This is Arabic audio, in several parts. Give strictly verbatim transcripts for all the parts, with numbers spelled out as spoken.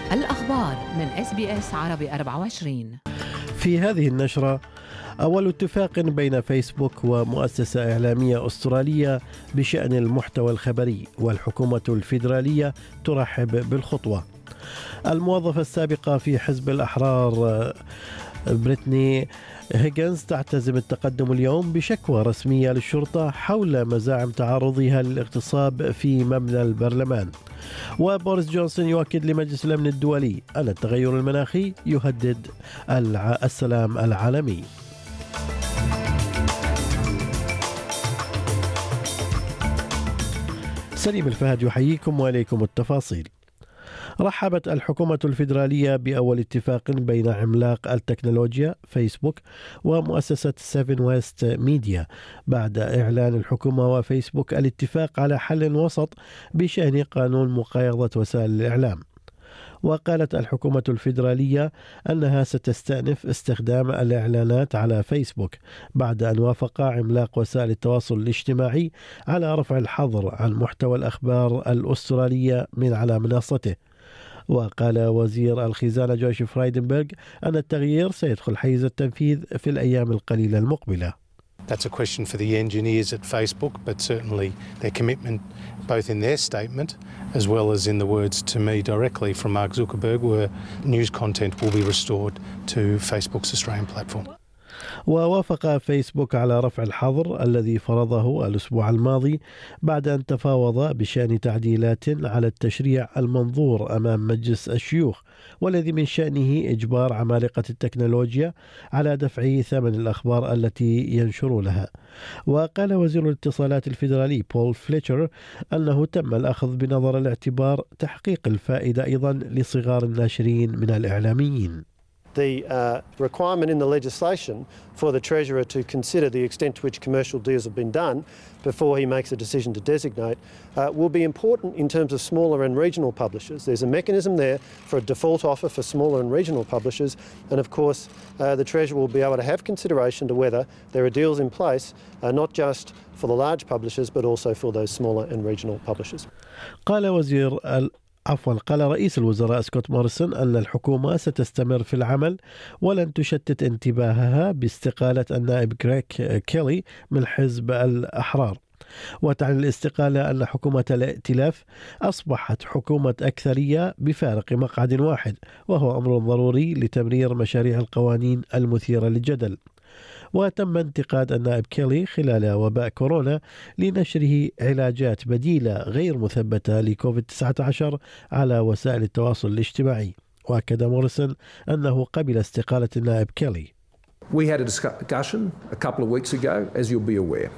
الأخبار من إس بي إس عربي أربعة وعشرين. في هذه النشرة أول اتفاق بين فيسبوك ومؤسسة إعلامية أسترالية بشأن المحتوى الخبري، والحكومة الفيدرالية ترحب بالخطوة. الموظفة السابقة في حزب الأحرار بريتني هيغنز تعتزم التقدم اليوم بشكوى رسمية للشرطة حول مزاعم تعرضها للاغتصاب في مبنى البرلمان. وبوريس جونسون يؤكد لمجلس الأمن الدولي أن التغير المناخي يهدد السلام العالمي. سليم الفهد يحييكم وإليكم التفاصيل. رحبت الحكومة الفيدرالية بأول اتفاق بين عملاق التكنولوجيا فيسبوك ومؤسسة سيفن ويست ميديا بعد إعلان الحكومة وفيسبوك الاتفاق على حل وسط بشأن قانون مقايضة وسائل الإعلام. وقالت الحكومة الفيدرالية أنها ستستأنف استخدام الإعلانات على فيسبوك بعد أن وافق عملاق وسائل التواصل الاجتماعي على رفع الحظر عن محتوى الأخبار الأسترالية من على منصته. وقال وزير الخزانة جوش فرايدنبرغ أن التغيير سيدخل حيز التنفيذ في الأيام القليلة المقبلة. That's a question for the engineers at Facebook, but certainly their commitment, both in their statement as well as in the words to me directly from Mark Zuckerberg, were news content will be restored to Facebook's Australian platform. ووافق فيسبوك على رفع الحظر الذي فرضه الأسبوع الماضي بعد أن تفاوض بشأن تعديلات على التشريع المنظور أمام مجلس الشيوخ، والذي من شأنه إجبار عمالقة التكنولوجيا على دفع ثمن الأخبار التي ينشرونها. وقال وزير الاتصالات الفيدرالي بول فليتشر أنه تم الأخذ بنظر الاعتبار تحقيق الفائدة أيضا لصغار الناشرين من الإعلاميين. The uh, requirement in the legislation for the Treasurer to consider the extent to which commercial deals have been done before he makes a decision to designate uh, will be important in terms of smaller and regional publishers. There's a mechanism there for a default offer for smaller and regional publishers, and of course uh, the Treasurer will be able to have consideration to whether there are deals in place uh, not just for the large publishers but also for those smaller and regional publishers. قال وزير ال عفوا قال رئيس الوزراء سكوت موريسون أن الحكومة ستستمر في العمل ولن تشتت انتباهها باستقالة النائب غريغ كيلي من حزب الأحرار. وتعني الاستقالة أن حكومة الائتلاف أصبحت حكومة أكثرية بفارق مقعد واحد، وهو أمر ضروري لتمرير مشاريع القوانين المثيرة للجدل. وتم انتقاد النائب كيلي خلال وباء كورونا لنشره علاجات بديلة غير مثبتة لكوفيد تسعة عشر على وسائل التواصل الاجتماعي. وأكد موريسون أنه قبل استقالة النائب كيلي. We had a discussion a couple of weeks ago, as you'll be aware.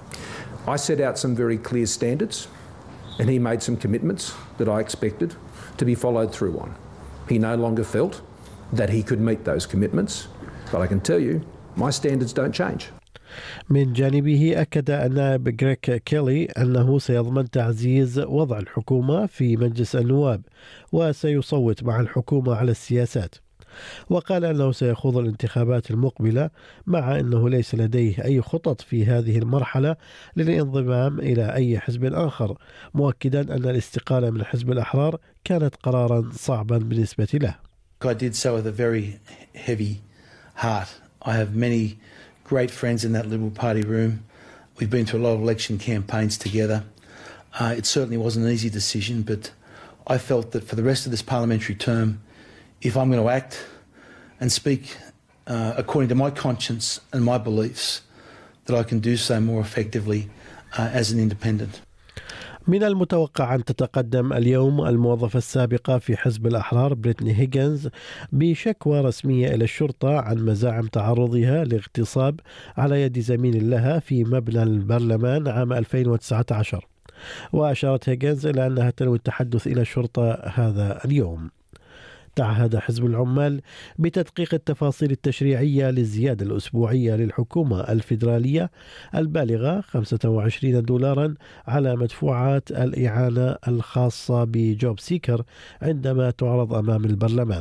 I set out some very clear standards and he made some commitments that I expected to be followed through on. He no longer felt that he could meet those commitments, but I can tell you my standards don't change. من جانبه أكد النائب غريغ كيلي أنه سيضمن تعزيز وضع الحكومة في مجلس النواب وسيصوت مع الحكومة على السياسات. وقال أنه سيخوض الانتخابات المقبلة مع أنه ليس لديه أي خطط في هذه المرحلة للانضمام إلى أي حزب آخر، مؤكدا أن الاستقالة من حزب الأحرار كانت قرارا صعبا بالنسبة له. I did so with a very heavy heart. I have many great friends in that Liberal Party room. We've been through a lot of election campaigns together. Uh, it certainly wasn't an easy decision, but I felt that for the rest of this parliamentary term, if I'm going to act and speak uh, according to my conscience and my beliefs, that I can do so more effectively uh, as an independent. من المتوقع أن تتقدم اليوم الموظفة السابقة في حزب الأحرار بريتني هيغنز بشكوى رسمية إلى الشرطة عن مزاعم تعرضها لاغتصاب على يد زميل لها في مبنى البرلمان عام ألفين وتسعة عشر. وأشارت هيغنز إلى أنها تنوي التحدث إلى الشرطة هذا اليوم. تعهد حزب العمال بتدقيق التفاصيل التشريعية للزيادة الأسبوعية للحكومة الفيدرالية البالغة خمسة وعشرين دولارا على مدفوعات الإعانة الخاصة بجوب سيكر عندما تعرض أمام البرلمان.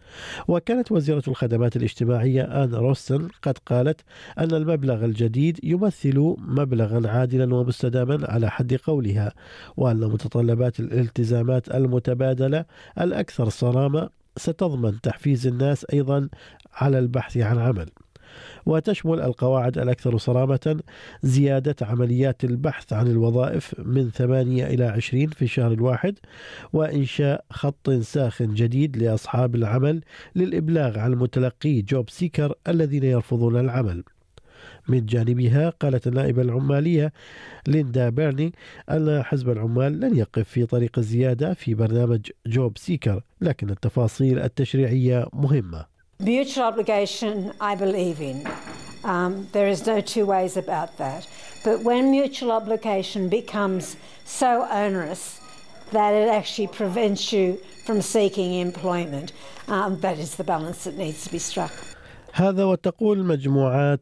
وكانت وزيرة الخدمات الاجتماعية آن روستن قد قالت أن المبلغ الجديد يمثل مبلغا عادلا ومستداما على حد قولها، وأن متطلبات الالتزامات المتبادلة الأكثر صرامة ستضمن تحفيز الناس أيضا على البحث عن عمل، وتشمل القواعد الأكثر صرامة زيادة عمليات البحث عن الوظائف من ثمانية إلى عشرين في الشهر الواحد، وإنشاء خط ساخن جديد لأصحاب العمل للإبلاغ عن متلقي جوب سيكر الذين يرفضون العمل. من جانبها قالت النائبة العمالية ليندا بيرني أن حزب العمال لن يقف في طريق الزيادة في برنامج جوب سيكر، لكن التفاصيل التشريعية مهمة. Mutual obligation, I believe in. Um, there is no two ways about that. But when mutual obligation becomes so onerous that it actually prevents you from seeking employment, um, that is the balance that needs to be struck. هذا وتقول مجموعات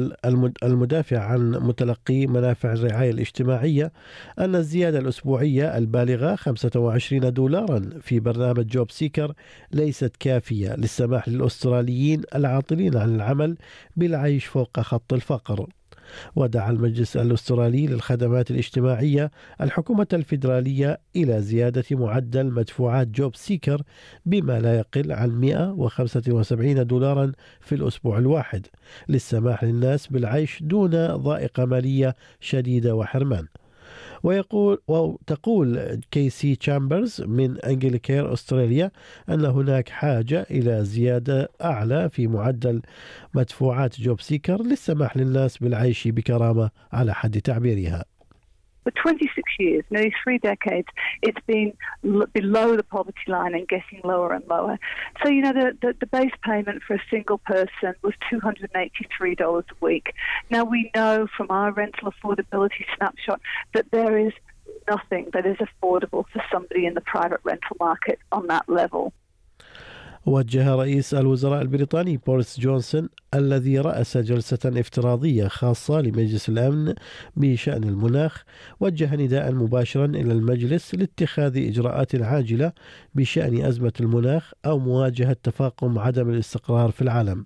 المدافع عن متلقي منافع الرعاية الاجتماعية أن الزيادة الأسبوعية البالغة خمسة وعشرين دولارا في برنامج جوب سيكر ليست كافية للسماح للأستراليين العاطلين عن العمل بالعيش فوق خط الفقر. ودعا المجلس الأسترالي للخدمات الاجتماعية الحكومة الفيدرالية إلى زيادة معدل مدفوعات جوب سيكر بما لا يقل عن مئة وخمسة وسبعين دولارا في الأسبوع الواحد للسماح للناس بالعيش دون ضائقة مالية شديدة وحرمان. ويقول وتقول كيسي تشامبرز من أنجليكير أستراليا أن هناك حاجة إلى زيادة أعلى في معدل مدفوعات جوب سيكر للسماح للناس بالعيش بكرامة على حد تعبيرها. For twenty-six years, nearly three decades, it's been l- below the poverty line and getting lower and lower. So, you know, the, the, the base payment for a single person was two hundred eighty-three dollars a week. Now, we know from our rental affordability snapshot that there is nothing that is affordable for somebody in the private rental market on that level. وجه رئيس الوزراء البريطاني بوريس جونسون الذي رأس جلسة افتراضية خاصة لمجلس الأمن بشأن المناخ وجه نداء مباشرا إلى المجلس لاتخاذ إجراءات عاجلة بشأن أزمة المناخ أو مواجهة تفاقم عدم الاستقرار في العالم.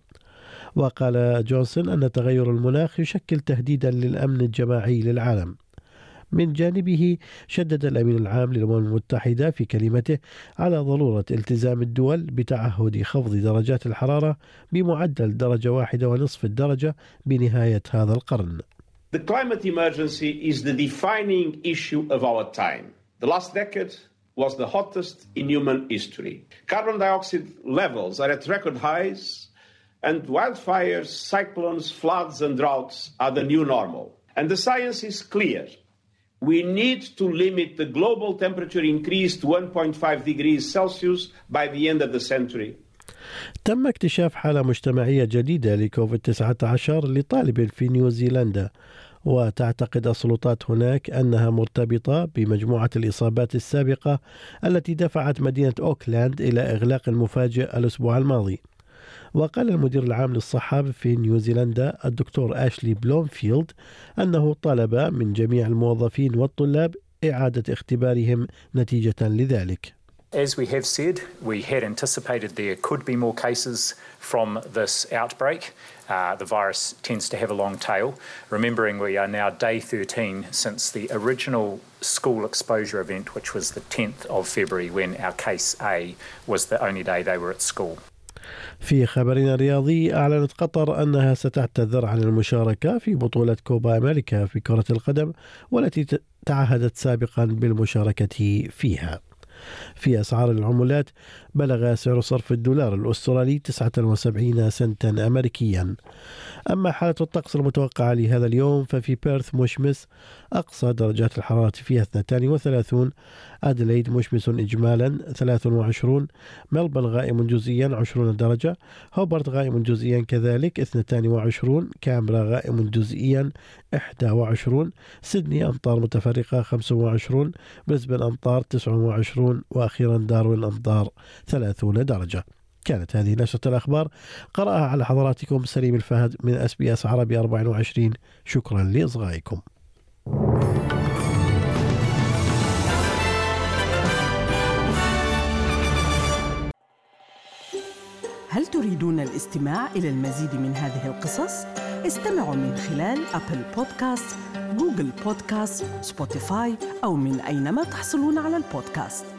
وقال جونسون أن تغير المناخ يشكل تهديدا للأمن الجماعي للعالم. من جانبه شدد الأمين العام للأمم المتحدة في كلمته على ضرورة التزام الدول بتعهد خفض درجات الحرارة بمعدل درجة واحدة ونصف الدرجة بنهاية هذا القرن. The climate emergency is the defining issue of our time. The last decade was the hottest in human history. Carbon dioxide levels are at record highs, and wildfires, cyclones, floods and droughts are the new normal. And the science is clear. We need to limit the global temperature increase to one point five degrees Celsius by the end of the century. تم اكتشاف حالة مجتمعية جديدة لكوفيد تسعة عشر لطالب في نيوزيلندا، وتعتقد السلطات هناك أنها مرتبطة بمجموعة الإصابات السابقة التي دفعت مدينة أوكلاند إلى إغلاق مفاجئ الأسبوع الماضي. وقال المدير العام للصحة في نيوزيلندا الدكتور آشلي بلومفيلد أنه طلب من جميع الموظفين والطلاب إعادة اختبارهم نتيجة لذلك. As we have said, we had anticipated there could be more cases from this outbreak. Uh, the virus tends to have a long tail. Remembering we are now day thirteen since the original school exposure event, which was the tenth of February when our case A was the only day they were at school. في خبرنا الرياضي، أعلنت قطر أنها ستعتذر عن المشاركة في بطولة كوبا أمريكا في كرة القدم والتي تعهدت سابقا بالمشاركة فيها. في أسعار العملات بلغ سعر صرف الدولار الأسترالي تسعة وسبعين سنتا أمريكيا. أما حالة الطقس المتوقعة لهذا اليوم ففي بيرث مشمس أقصى درجات الحرارة فيها اثنتان وثلاثون، أدليد مشمس إجمالا ثلاث وعشرون، ملبن غائم جزئيا عشرون درجة، هوبرت غائم جزئيا كذلك اثنتان وعشرون، كامبرا غائم جزئيا إحدى وعشرون، سيدني أمطار متفرقة خمسة وعشرون، بريسبن أمطار تسعة وعشرون، وأخيرا داروين أمطار ثلاثون درجة. كانت هذه نشرة الأخبار قرأها على حضراتكم سليم الفهد من إس بي إس عربي أربعة وعشرين. شكرا لإصغائكم. هل تريدون الاستماع إلى المزيد من هذه القصص؟ استمعوا من خلال أبل بودكاست، جوجل بودكاست، سبوتيفاي أو من أينما تحصلون على البودكاست.